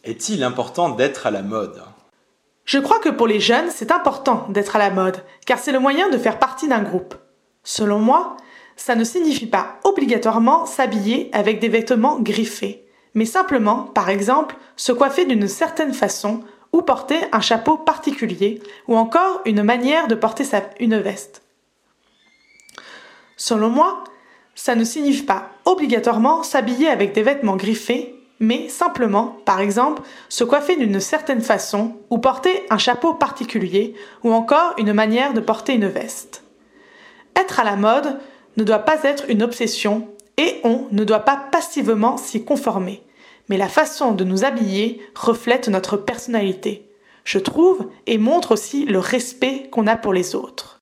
Est-il important d'être à la mode? Je crois que pour les jeunes, c'est important d'être à la mode, car c'est le moyen de faire partie d'un groupe. Selon moi, ça ne signifie pas obligatoirement s'habiller avec des vêtements griffés, mais simplement, par exemple, se coiffer d'une certaine façon ou porter un chapeau particulier, ou encore une manière de porter une veste. Selon moi, ça ne signifie pas obligatoirement s'habiller avec des vêtements griffés, mais simplement, par exemple, se coiffer d'une certaine façon ou porter un chapeau particulier ou encore une manière de porter une veste. Être à la mode ne doit pas être une obsession et on ne doit pas passivement s'y conformer, mais la façon de nous habiller reflète notre personnalité, je trouve, et montre aussi le respect qu'on a pour les autres.